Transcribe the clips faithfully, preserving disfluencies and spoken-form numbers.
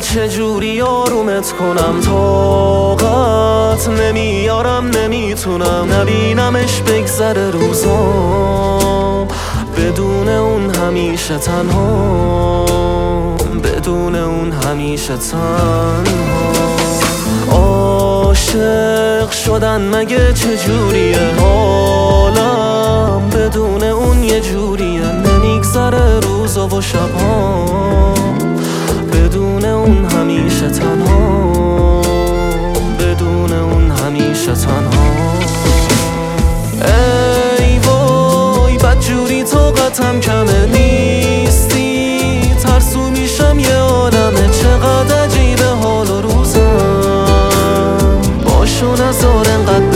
چجوری آرومت کنم، طاقت نمیارم نمیتونم نبینمش بگذره روزام بدون اون همیشه تنها، بدون اون همیشه تنها. عاشق شدن مگه چجوریه، حالم بدون اون یه جوریه، نمیگذره روزا و شبها بدون اون همیشه تنها، بدون اون همیشه تنها. ای وای بدجوری طاقتم کمه، نیستی ترسو میشم یه عالمه، چقدر عجیبه حال و روزم، باشو نزار انقدر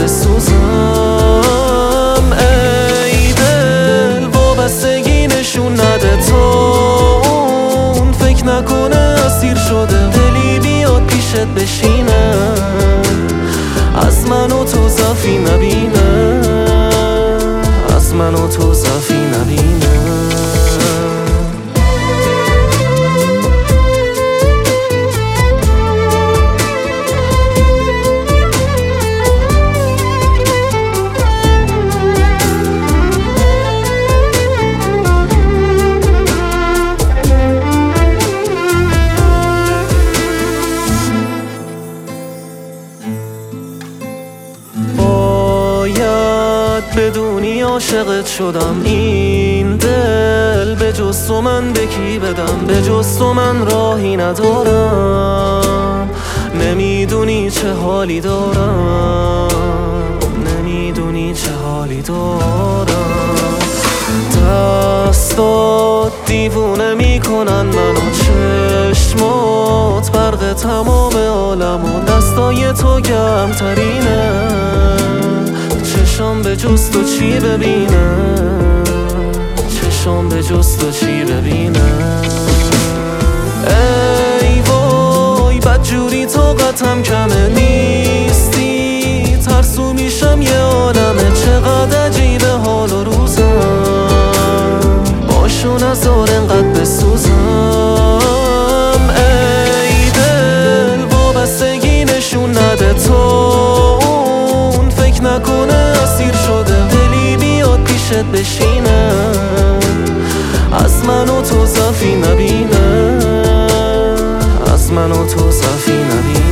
بسوزم. ای دل وابستگی نشون نده، تا اون فکر نکنه اسیر شده، دلی بیاد پیشت بشینه، از من و تو ضعفی نبینه، از من و تو ضعفی نبینه. بدونی عاشقت شدم، این دل به جز تو من به کی بدم، به جز تو من راهی ندارم، نمیدونی چه حالی دارم، نمیدونی چه حالی دارم. دستات دیوونه میکنن منو، چشمات برق تمام عالمو، دستای تو گرمترینه، چشم به جز تو چی ببینه، چشم به جز تو چی ببینه. ای وای بدجوری طاقتم کمه، نیستی ترسو میشم یه عالمه، چقدر عجیبه حال و روزم، باشو نزار انقدر بسوزم. ای دل وابستگی نشون نده، تا اون فکر نکنه اسیر شده، دلی بیاد پیشت بشینه، از من و تو ضعفی نبینه، از من و تو ضعفی نبینه.